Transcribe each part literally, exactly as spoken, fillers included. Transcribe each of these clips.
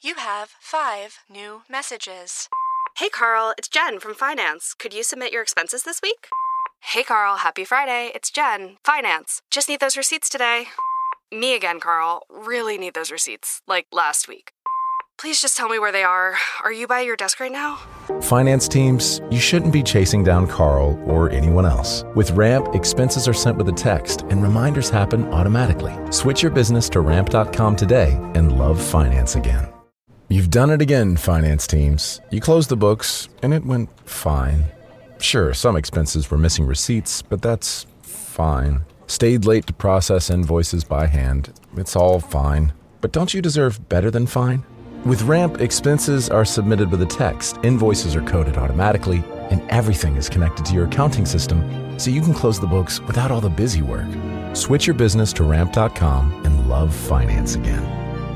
You have five new messages. Hey, Carl, it's Jen from Finance. Could you submit your expenses this week? Hey, Carl, happy Friday. It's Jen, Finance. Just need those receipts today. Me again, Carl. Really need those receipts, like last week. Please just tell me where they are. Are you by your desk right now? Finance teams, you shouldn't be chasing down Carl or anyone else. With Ramp, expenses are sent with a text and reminders happen automatically. Switch your business to ramp dot com today and love finance again. You've done it again, finance teams. You closed the books and it went fine. Sure, some expenses were missing receipts, but that's fine. Stayed late to process invoices by hand. It's all fine. But don't you deserve better than fine? With Ramp, expenses are submitted with a text, invoices are coded automatically, and everything is connected to your accounting system, so you can close the books without all the busy work. Switch your business to ramp dot com and love finance again.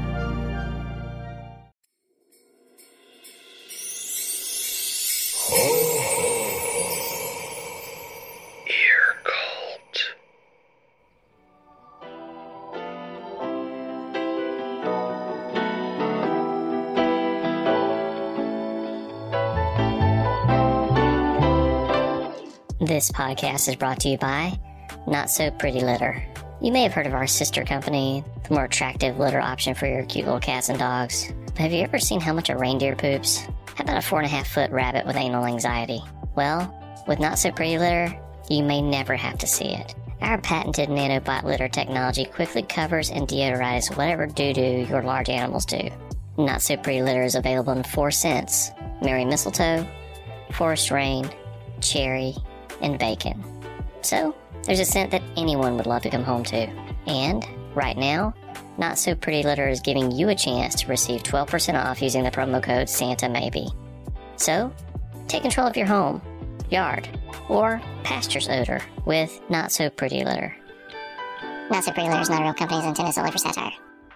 This podcast is brought to you by Not So Pretty Litter. You may have heard of our sister company, the more attractive litter option for your cute little cats and dogs. But have you ever seen how much a reindeer poops? How about a four and a half foot rabbit with anal anxiety? Well, with Not So Pretty Litter, you may never have to see it. Our patented nanobot litter technology quickly covers and deodorizes whatever doo-doo your large animals do. Not So Pretty Litter is available in four scents: Merry Mistletoe, Forest Rain, Cherry, and Bacon. So, there's a scent that anyone would love to come home to. And, right now, Not So Pretty Litter is giving you a chance to receive twelve percent off using the promo code SantaMaybe. So, take control of your home, yard, or pasture's odor with Not So Pretty Litter. Not So Pretty Litter is not a real company. It's intended solely for satire.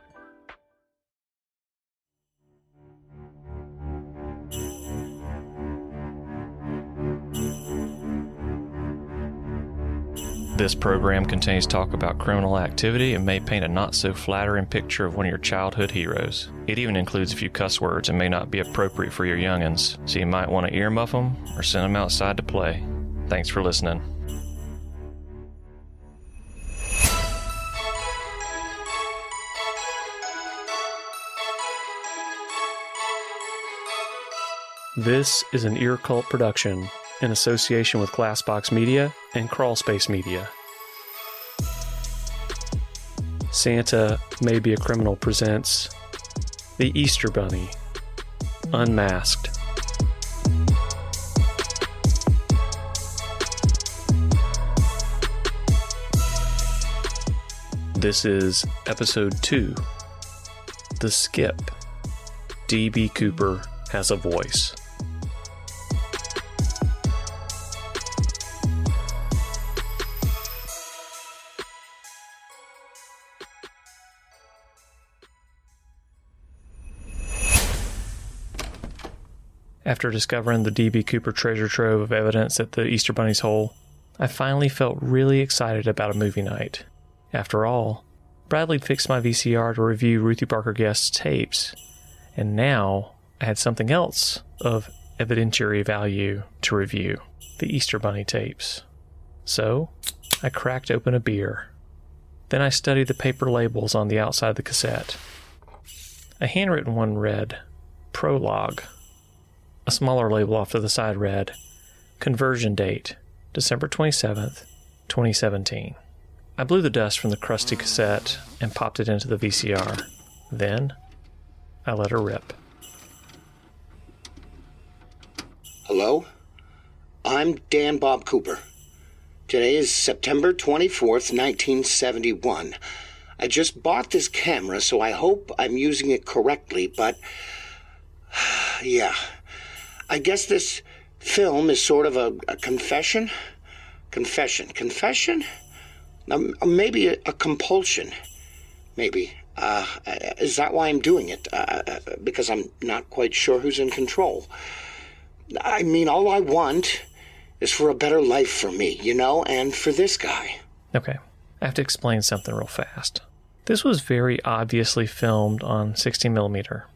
This program contains talk about criminal activity and may paint a not-so-flattering picture of one of your childhood heroes. It even includes a few cuss words and may not be appropriate for your youngins, so you might want to earmuff them or send them outside to play. Thanks for listening. This is an Ear Cult production in association with Glassbox Media and Crawlspace Media. Santa May Be a Criminal presents The Easter Bunny, Unmasked. This is Episode two, The Skip. D B. Cooper Has a Voice. After discovering the D B. Cooper treasure trove of evidence at the Easter Bunny's hole, I finally felt really excited about a movie night. After all, Bradley fixed my V C R to review Ruthie Barker Guest's tapes, and now I had something else of evidentiary value to review, the Easter Bunny tapes. So, I cracked open a beer. Then I studied the paper labels on the outside of the cassette. A handwritten one read, Prologue. A smaller label off to the side read, Conversion date, December twenty-seventh, twenty seventeen. I blew the dust from the crusty cassette and popped it into the V C R. Then, I let her rip. Hello? I'm Dan Bob Cooper. Today is September twenty-fourth, nineteen seventy-one. I just bought this camera, so I hope I'm using it correctly, but... yeah. I guess this film is sort of a, a confession? Confession. Confession? Um, maybe a, a compulsion. Maybe. Uh, is that why I'm doing it? Uh, because I'm not quite sure who's in control. I mean, all I want is for a better life for me, you know, and for this guy. Okay, I have to explain something real fast. This was very obviously filmed on sixty millimeter.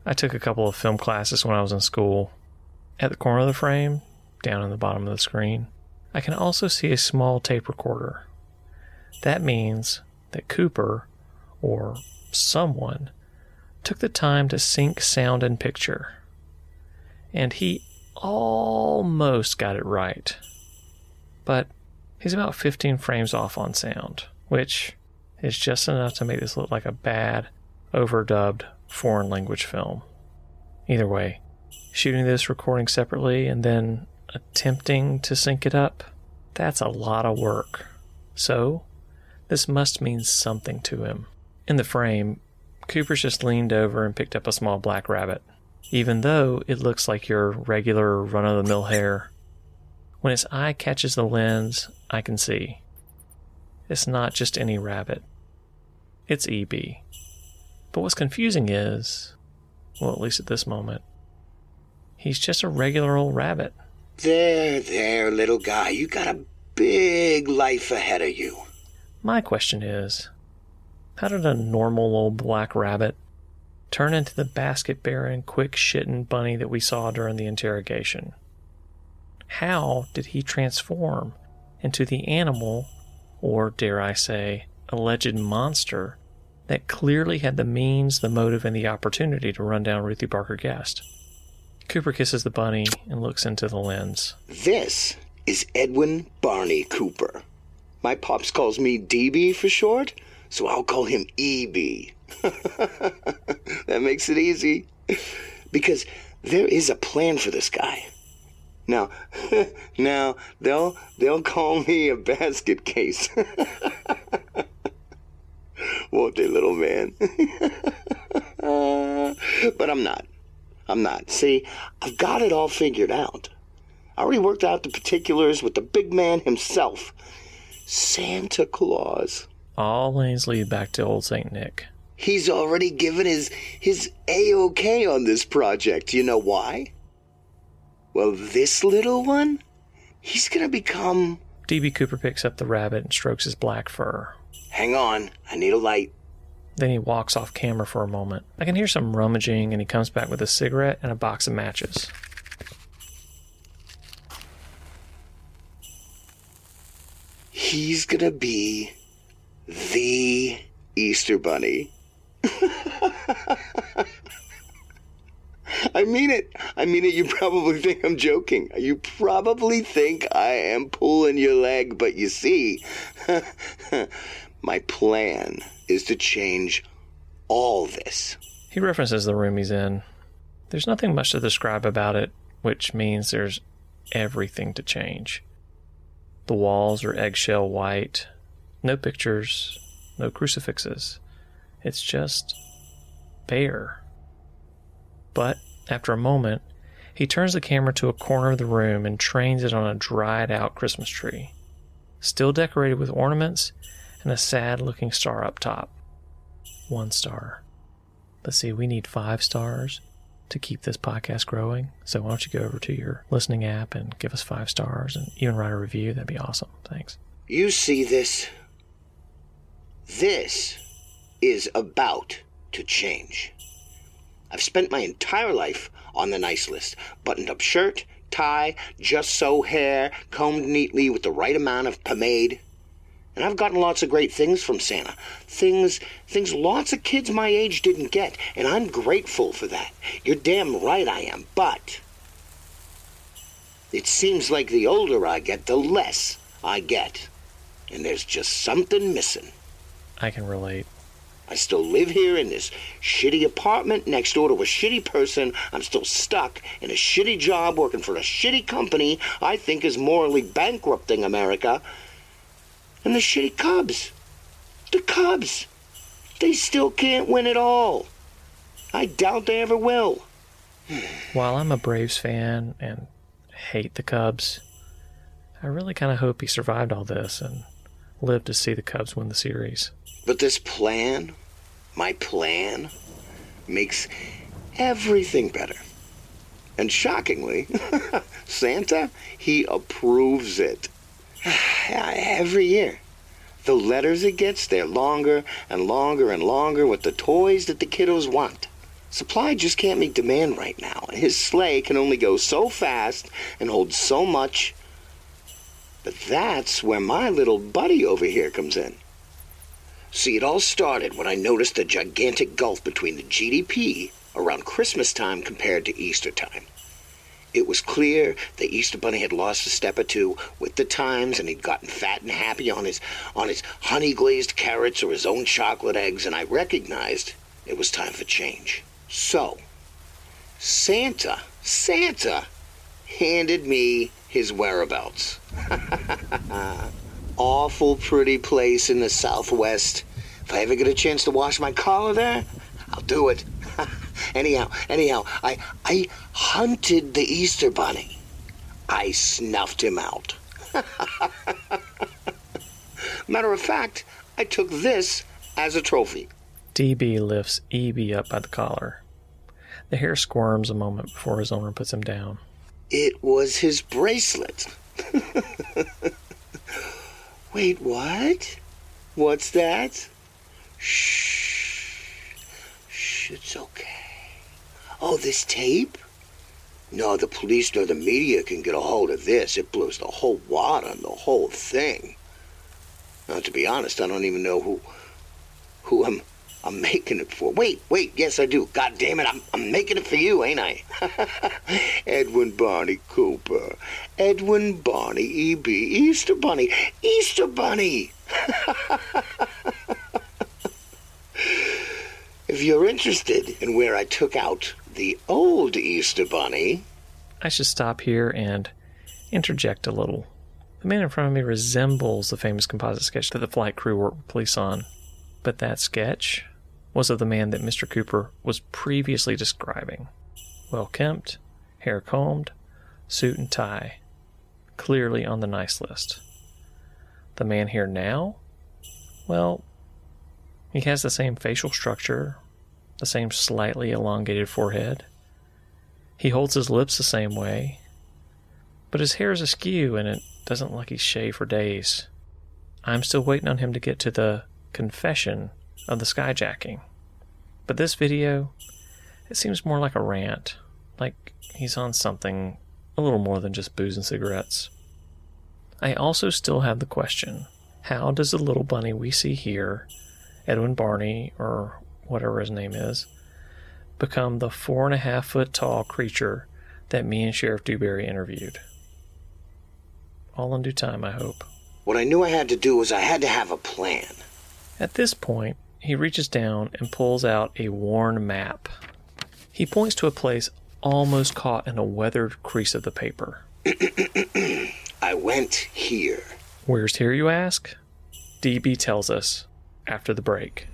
I took a couple of film classes when I was in school. At the corner of the frame, down in the bottom of the screen, I can also see a small tape recorder. That means that Cooper, or someone, took the time to sync sound and picture. And he almost got it right. But he's about fifteen frames off on sound, which is just enough to make this look like a bad, overdubbed foreign language film. Either way, shooting this recording separately and then attempting to sync it up, that's a lot of work. So, this must mean something to him. In the frame, Cooper's just leaned over and picked up a small black rabbit, even though it looks like your regular run-of-the-mill hare. When its eye catches the lens, I can see. It's not just any rabbit. It's E B. But what's confusing is, well, at least at this moment, he's just a regular old rabbit. There, there, little guy. You got a big life ahead of you. My question is, how did a normal old black rabbit turn into the basket-bearing, quick-shitting bunny that we saw during the interrogation? How did he transform into the animal, or dare I say, alleged monster, that clearly had the means, the motive, and the opportunity to run down Ruthie Barker Guest? Cooper kisses the bunny and looks into the lens. This is Edwin Barney Cooper. My pops calls me D B for short, so I'll call him E B. That makes it easy. Because there is a plan for this guy. Now, now they'll they'll call me a basket case. Won't they, little man? But I'm not. I'm not. See, I've got it all figured out. I already worked out the particulars with the big man himself, Santa Claus. All lanes lead back to old Saint Nick. He's already given his, his A-OK on this project. You know why? Well, this little one, he's gonna become... D B Cooper picks up the rabbit and strokes his black fur. Hang on, I need a light. Then he walks off camera for a moment. I can hear some rummaging, and he comes back with a cigarette and a box of matches. He's gonna be the Easter Bunny. I mean it. I mean it. You probably think I'm joking. You probably think I am pulling your leg, but you see, my plan is to change all this. He references the room he's in. There's nothing much to describe about it, which means there's everything to change. The walls are eggshell white. No pictures, no crucifixes. It's just bare. But after a moment, he turns the camera to a corner of the room and trains it on a dried-out Christmas tree, still decorated with ornaments and a sad-looking star up top. One star. But see, we need five stars to keep this podcast growing, so why don't you go over to your listening app and give us five stars and even write a review? That'd be awesome. Thanks. You see this? This is about to change. I've spent my entire life on the nice list. Buttoned up shirt, tie, just so hair, combed neatly with the right amount of pomade. And I've gotten lots of great things from Santa. Things, things lots of kids my age didn't get. And I'm grateful for that. You're damn right I am. But it seems like the older I get, the less I get. And there's just something missing. I can relate. I still live here in this shitty apartment next door to a shitty person. I'm still stuck in a shitty job working for a shitty company I think is morally bankrupting America. And the shitty Cubs. The Cubs. They still can't win it all. I doubt they ever will. While I'm a Braves fan and hate the Cubs, I really kind of hope he survived all this and lived to see the Cubs win the series. But this plan, my plan, makes everything better. And shockingly, Santa, he approves it. Every year. The letters it gets, they're longer and longer and longer with the toys that the kiddos want. Supply just can't meet demand right now, and his sleigh can only go so fast and hold so much. But that's where my little buddy over here comes in. See, it all started when I noticed a gigantic gulf between the G D P around Christmas time compared to Easter time. It was clear the Easter Bunny had lost a step or two with the times, and he'd gotten fat and happy on his on his honey-glazed carrots or his own chocolate eggs, and I recognized it was time for change. So, Santa, Santa handed me his whereabouts. Awful pretty place in the Southwest. If I ever get a chance to wash my collar there, I'll do it. anyhow, anyhow, I I hunted the Easter Bunny. I snuffed him out. Matter of fact, I took this as a trophy. D B lifts E B up by the collar. The hair squirms a moment before his owner puts him down. It was his bracelet. Wait, what? What's that? Shh. Shh, it's okay. Oh, this tape? No, the police nor the media can get a hold of this. It blows the whole wad on the whole thing. Now, to be honest, I don't even know who who I'm I'm making it for. Wait, wait, yes I do. God damn it, I'm I'm making it for you, ain't I? Edwin Barney Cooper. Edwin Barney E B. Easter Bunny. Easter Bunny. If you're interested in where I took out the old Easter Bunny... I should stop here and interject a little. The man in front of me resembles the famous composite sketch that the flight crew worked with police on. But that sketch was of the man that Mister Cooper was previously describing. Well-kempt, hair combed, suit and tie. Clearly on the nice list. The man here now? Well, he has the same facial structure, the same slightly elongated forehead. He holds his lips the same way, but his hair is askew and it doesn't look like he's shaved for days. I'm still waiting on him to get to the confession of the skyjacking. But this video, it seems more like a rant, like he's on something a little more than just booze and cigarettes. I also still have the question, how does the little bunny we see here, Edwin Barney, or whatever his name is, become the four and a half foot tall creature that me and Sheriff Dewberry interviewed? All in due time, I hope. What I knew I had to do was I had to have a plan. At this point, he reaches down and pulls out a worn map. He points to a place almost caught in a weathered crease of the paper. I went here. Where's here, you ask? D B tells us after the break.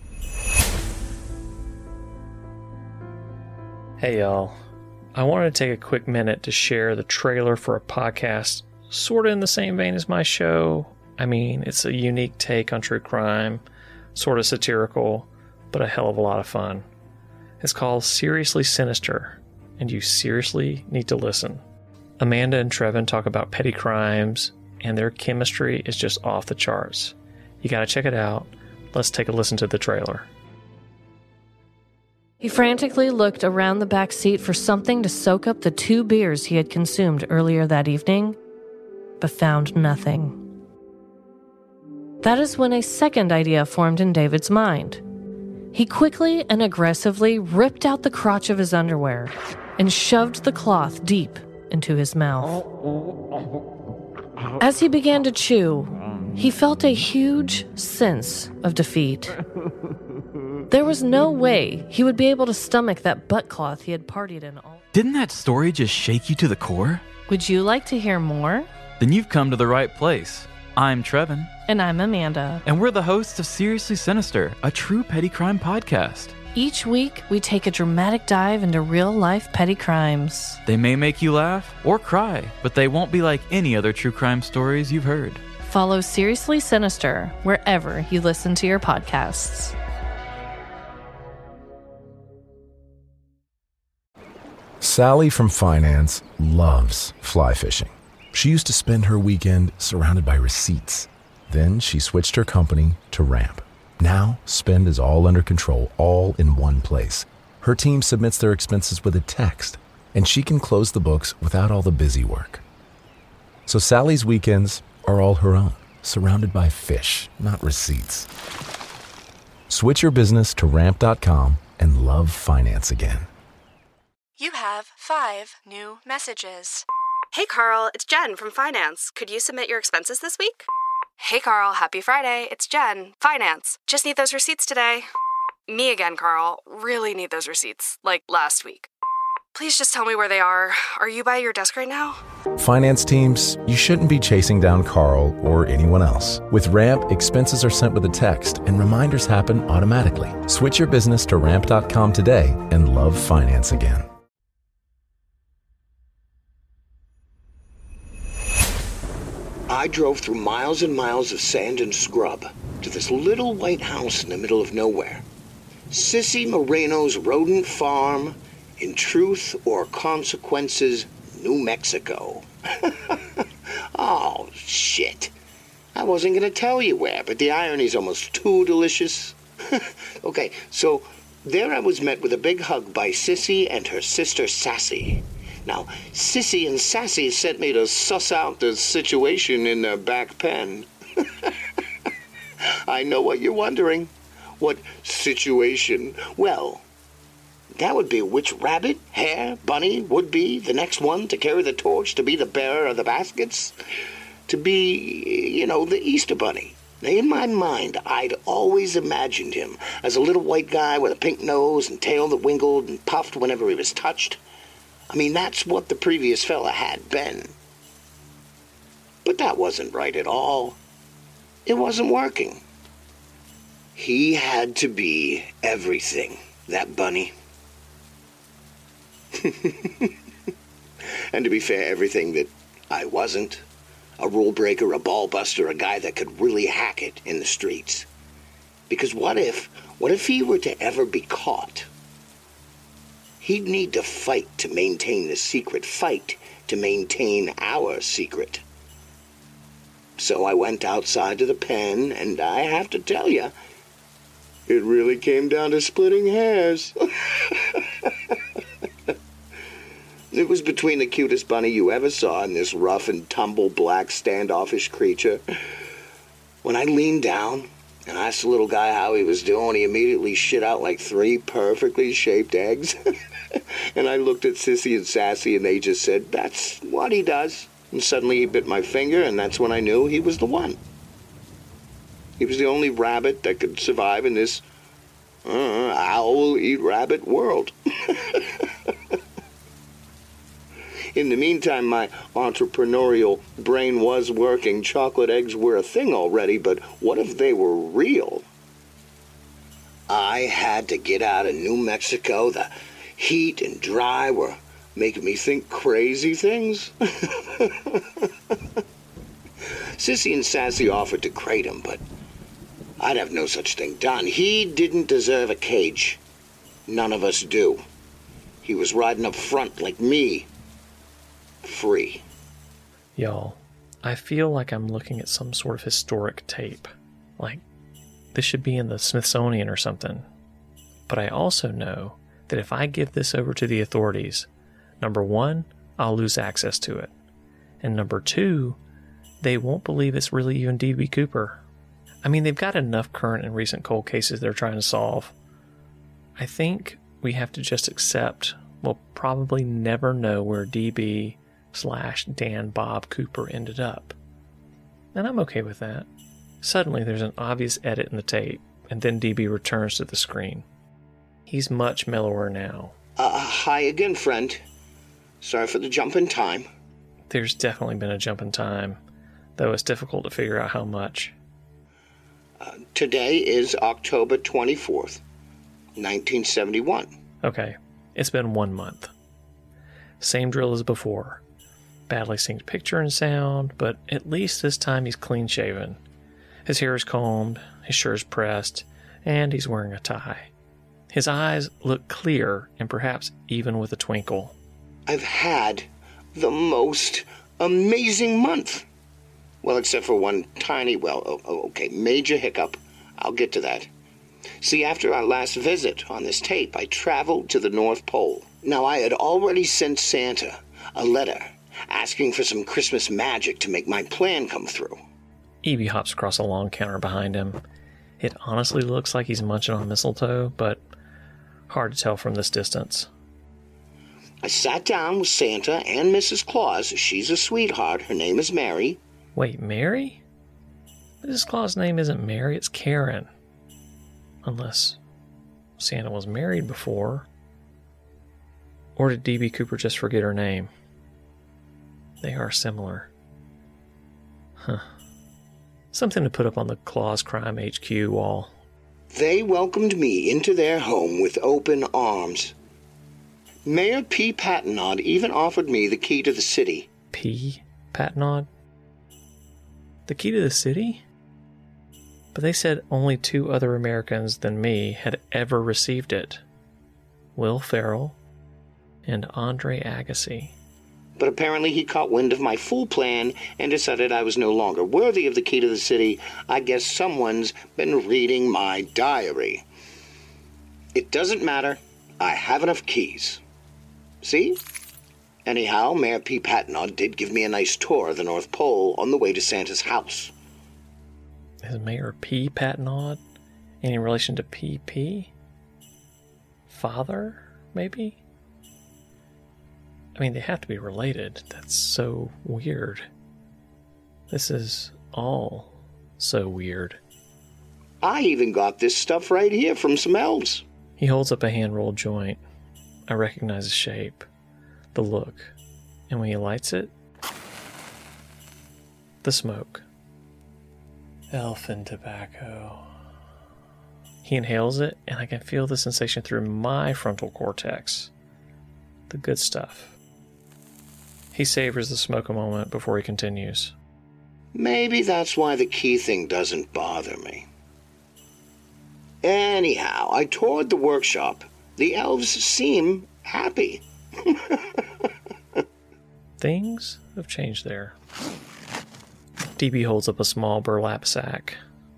Hey y'all, I wanted to take a quick minute to share the trailer for a podcast sort of in the same vein as my show. I mean, it's a unique take on true crime, sort of satirical, but a hell of a lot of fun. It's called Seriously Sinister, and you seriously need to listen. Amanda and Trevin talk about petty crimes, and their chemistry is just off the charts. You gotta check it out. Let's take a listen to the trailer. He frantically looked around the back seat for something to soak up the two beers he had consumed earlier that evening, but found nothing. That is when a second idea formed in David's mind. He quickly and aggressively ripped out the crotch of his underwear and shoved the cloth deep into his mouth. As he began to chew, he felt a huge sense of defeat. There was no way he would be able to stomach that butt cloth he had partied in all. Didn't that story just shake you to the core? Would you like to hear more? Then you've come to the right place. I'm Trevin. And I'm Amanda. And we're the hosts of Seriously Sinister, a true petty crime podcast. Each week, we take a dramatic dive into real-life petty crimes. They may make you laugh or cry, but they won't be like any other true crime stories you've heard. Follow Seriously Sinister wherever you listen to your podcasts. Sally from finance loves fly fishing. She used to spend her weekend surrounded by receipts. Then she switched her company to Ramp. Now, spend is all under control, all in one place. Her team submits their expenses with a text, and she can close the books without all the busy work. So Sally's weekends are all her own, surrounded by fish, not receipts. Switch your business to ramp dot com and love finance again. You have five new messages. Hey, Carl, it's Jen from Finance. Could you submit your expenses this week? Hey, Carl, happy Friday. It's Jen, Finance. Just need those receipts today. Me again, Carl. Really need those receipts, like last week. Please just tell me where they are. Are you by your desk right now? Finance teams, you shouldn't be chasing down Carl or anyone else. With Ramp, expenses are sent with a text and reminders happen automatically. Switch your business to ramp dot com today and love finance again. I drove through miles and miles of sand and scrub to this little white house in the middle of nowhere. Sissy Moreno's Rodent Farm in Truth or Consequences, New Mexico. Oh, shit. I wasn't going to tell you where, but the irony's almost too delicious. Okay, so there I was met with a big hug by Sissy and her sister Sassy. Now, Sissy and Sassy sent me to suss out the situation in their back pen. I know what you're wondering. What situation? Well, that would be which rabbit, hare, bunny would be the next one to carry the torch, to be the bearer of the baskets, to be, you know, the Easter Bunny. Now, in my mind, I'd always imagined him as a little white guy with a pink nose and tail that winkled and puffed whenever he was touched. I mean, that's what the previous fella had been. But that wasn't right at all. It wasn't working. He had to be everything, that bunny. And to be fair, everything that I wasn't. A rule breaker, a ball buster, a guy that could really hack it in the streets. Because what if, what if he were to ever be caught? He'd need to fight to maintain the secret, fight to maintain our secret. So I went outside to the pen, and I have to tell you, it really came down to splitting hairs. It was between the cutest bunny you ever saw and this rough and tumble black standoffish creature. When I leaned down and asked the little guy how he was doing, he immediately shit out like three perfectly shaped eggs. And I looked at Sissy and Sassy, and they just said, that's what he does. And suddenly he bit my finger, and that's when I knew he was the one. He was the only rabbit that could survive in this uh, owl-eat-rabbit world. In the meantime, my entrepreneurial brain was working. Chocolate eggs were a thing already, but what if they were real? I had to get out of New Mexico. The heat and dry were making me think crazy things. Sissy and Sassy offered to crate him, but I'd have no such thing done. He didn't deserve a cage. None of us do. He was riding up front like me. Free. Y'all, I feel like I'm looking at some sort of historic tape. Like, this should be in the Smithsonian or something. But I also know that if I give this over to the authorities, number one, I'll lose access to it. And number two, they won't believe it's really even D B Cooper. I mean, they've got enough current and recent cold cases they're trying to solve. I think we have to just accept we'll probably never know where D B slash Dan Bob Cooper ended up. And I'm okay with that. Suddenly there's an obvious edit in the tape, and then D B returns to the screen. He's much mellower now. Uh, hi again, friend. Sorry for the jump in time. There's definitely been a jump in time, though it's difficult to figure out how much. Uh, today is October twenty-fourth, nineteen seventy-one. Okay, it's been one month. Same drill as before. Badly synced picture and sound, but at least this time he's clean-shaven. His hair is combed, his shirt is pressed, and he's wearing a tie. His eyes look clear and perhaps even with a twinkle. I've had the most amazing month. Well, except for one tiny, well, oh, okay, major hiccup. I'll get to that. See, after our last visit on this tape, I traveled to the North Pole. Now, I had already sent Santa a letter asking for some Christmas magic to make my plan come through. E B hops across a long counter behind him. It honestly looks like he's munching on mistletoe, but hard to tell from this distance. I sat down with Santa and Missus Claus. She's a sweetheart. Her name is Mary. Wait, Mary? Missus Claus' name isn't Mary, it's Karen. Unless Santa was married before. Or did D B. Cooper just forget her name? They are similar. Huh. Something to put up on the Claus Crime H Q wall. They welcomed me into their home with open arms. Mayor P. Patenaude even offered me the key to the city. P. Patenaude? The key to the city? But they said only two other Americans than me had ever received it. Will Ferrell and Andre Agassi. But apparently he caught wind of my full plan and decided I was no longer worthy of the key to the city. I guess someone's been reading my diary. It doesn't matter. I have enough keys. See? Anyhow, Mayor P. Patenaude did give me a nice tour of the North Pole on the way to Santa's house. Is Mayor P. Patenaude any relation to P P? Father, maybe? I mean, they have to be related. That's so weird. This is all so weird. I even got this stuff right here from some elves. He holds up a hand-rolled joint. I recognize the shape, the look, and when he lights it, the smoke. Elfin tobacco. He inhales it, and I can feel the sensation through my frontal cortex. The good stuff. He savors the smoke a moment before he continues. Maybe that's why the key thing doesn't bother me. Anyhow, I toured the workshop. The elves seem happy. Things have changed there. D B holds up a small burlap sack.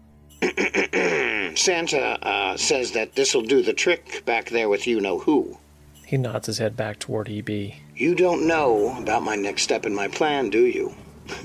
Santa uh, says that this'll do the trick back there with you-know-who. He nods his head back toward E B. You don't know about my next step in my plan, do you?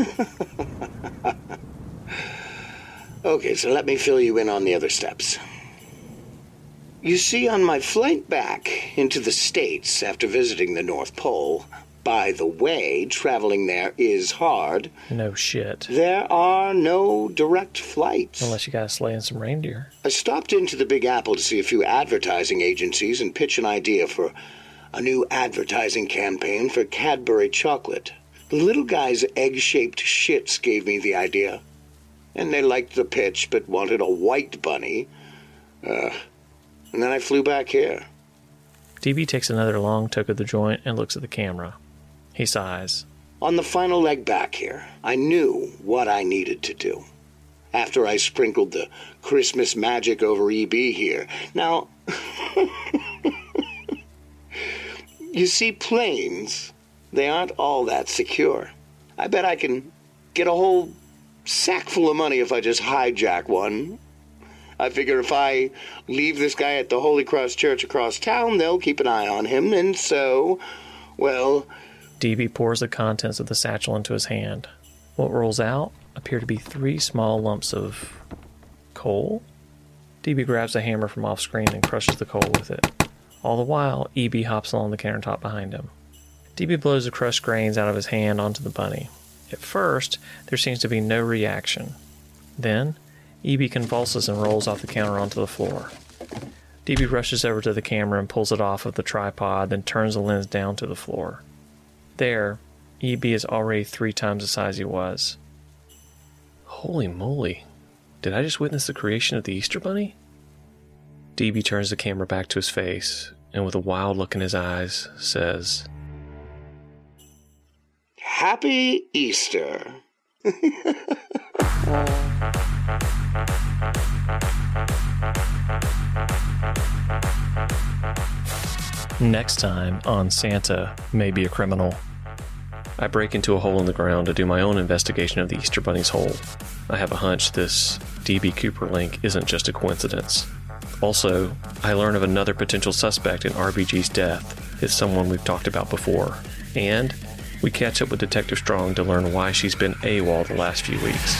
Okay, so let me fill you in on the other steps. You see, on my flight back into the States after visiting the North Pole, by the way, traveling there is hard. No shit. There are no direct flights. Unless you gotta slay in some reindeer. I stopped into the Big Apple to see a few advertising agencies and pitch an idea for a new advertising campaign for Cadbury chocolate. The little guy's egg-shaped shits gave me the idea. And they liked the pitch, but wanted a white bunny. Uh, and then I flew back here. D B takes another long tug of the joint and looks at the camera. He sighs. On the final leg back here, I knew what I needed to do. After I sprinkled the Christmas magic over E B here. Now, you see, planes, they aren't all that secure. I bet I can get a whole sack full of money if I just hijack one. I figure if I leave this guy at the Holy Cross Church across town, they'll keep an eye on him, and so, well... D B pours the contents of the satchel into his hand. What rolls out appear to be three small lumps of coal. D B grabs a hammer from off screen and crushes the coal with it. All the while, E B hops along the countertop behind him. D B blows the crushed grains out of his hand onto the bunny. At first, there seems to be no reaction. Then, E B convulses and rolls off the counter onto the floor. D B rushes over to the camera and pulls it off of the tripod, then turns the lens down to the floor. There, E B is already three times the size he was. Holy moly. Did I just witness the creation of the Easter Bunny? D B turns the camera back to his face, and with a wild look in his eyes, says, Happy Easter. Next time on Santa May Be a Criminal. I break into a hole in the ground to do my own investigation of the Easter Bunny's hole. I have a hunch this D B Cooper link isn't just a coincidence. Also, I learn of another potential suspect in R B G's death. It's someone we've talked about before. And we catch up with Detective Strong to learn why she's been AWOL the last few weeks.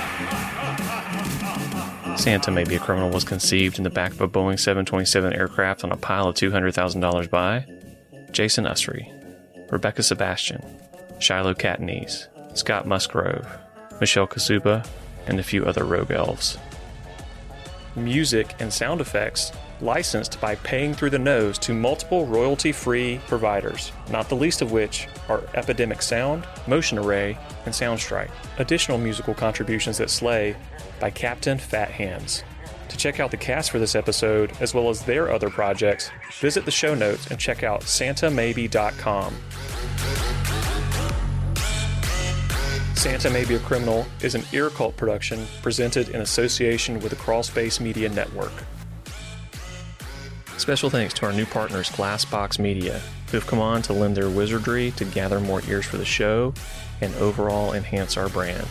Santa May Be a Criminal was conceived in the back of a Boeing seven twenty-seven aircraft on a pile of two hundred thousand dollars by Jason Usry, Rebecca Sebastian, Shiloh Catanese, Scott Musgrove, Michelle Kazuba, and a few other rogue elves. Music and sound effects licensed by paying through the nose to multiple royalty-free providers, not the least of which are Epidemic Sound, Motion Array, and Soundstrike. Additional musical contributions that slay by Captain Fat Hands. To check out the cast for this episode, as well as their other projects, visit the show notes and check out santa maybe dot com. Santa May Be a Criminal is an Ear Cult production presented in association with the Crawlspace Media Network. Special thanks to our new partners, Glassbox Media, who have come on to lend their wizardry to gather more ears for the show and overall enhance our brand.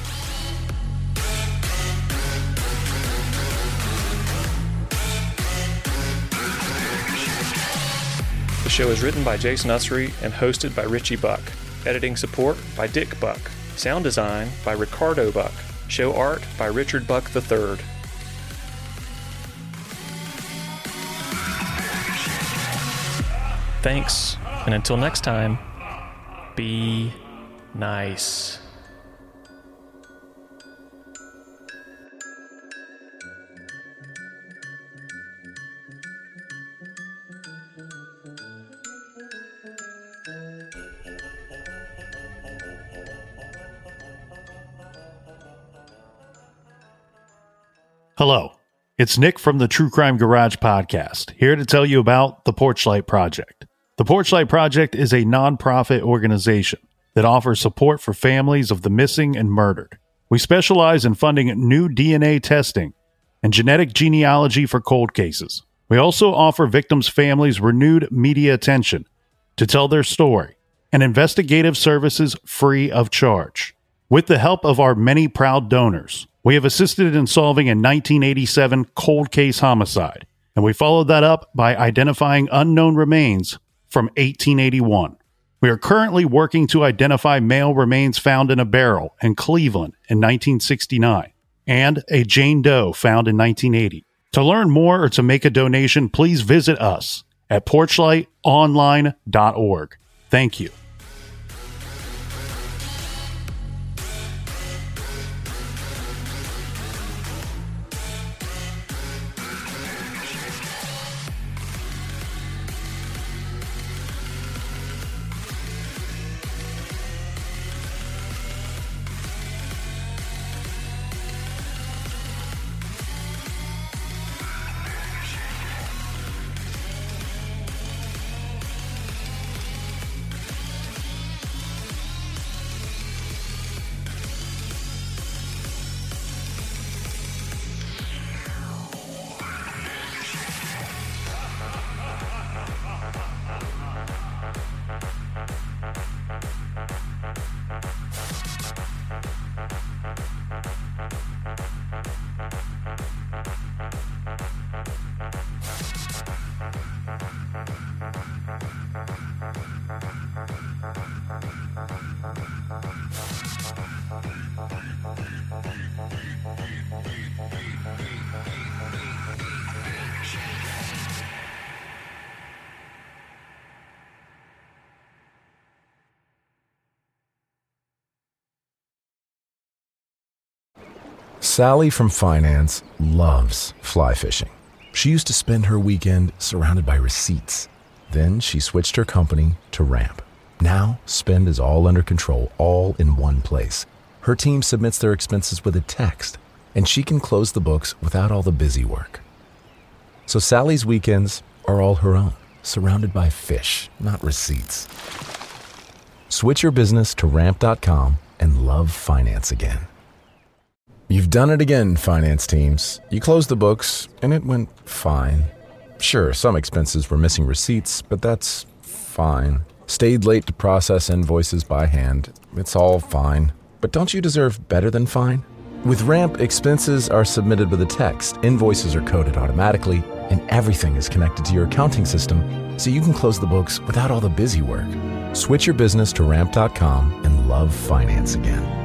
The show is written by Jason Usry and hosted by Richie Buck. Editing support by Dick Buck. Sound design by Ricardo Buck. Show art by Richard Buck the third. Thanks, and until next time, be nice. Hello, it's Nick from the True Crime Garage podcast, here to tell you about the Porchlight Project. The Porchlight Project is a nonprofit organization that offers support for families of the missing and murdered. We specialize in funding new D N A testing and genetic genealogy for cold cases. We also offer victims' families renewed media attention to tell their story and investigative services free of charge. With the help of our many proud donors, we have assisted in solving a nineteen eighty-seven cold case homicide, and we followed that up by identifying unknown remains from eighteen eighty-one. We are currently working to identify male remains found in a barrel in Cleveland in nineteen sixty-nine and a Jane Doe found in nineteen eighty. To learn more or to make a donation, please visit us at porchlight online dot org. Thank you. Sally from finance loves fly fishing. She used to spend her weekend surrounded by receipts. Then she switched her company to Ramp. Now, spend is all under control, all in one place. Her team submits their expenses with a text, and she can close the books without all the busy work. So Sally's weekends are all her own, surrounded by fish, not receipts. Switch your business to ramp dot com and love finance again. You've done it again, finance teams. You closed the books, and it went fine. Sure, some expenses were missing receipts, but that's fine. Stayed late to process invoices by hand. It's all fine. But don't you deserve better than fine? With Ramp, expenses are submitted with a text, invoices are coded automatically, and everything is connected to your accounting system so you can close the books without all the busy work. Switch your business to ramp dot com and love finance again.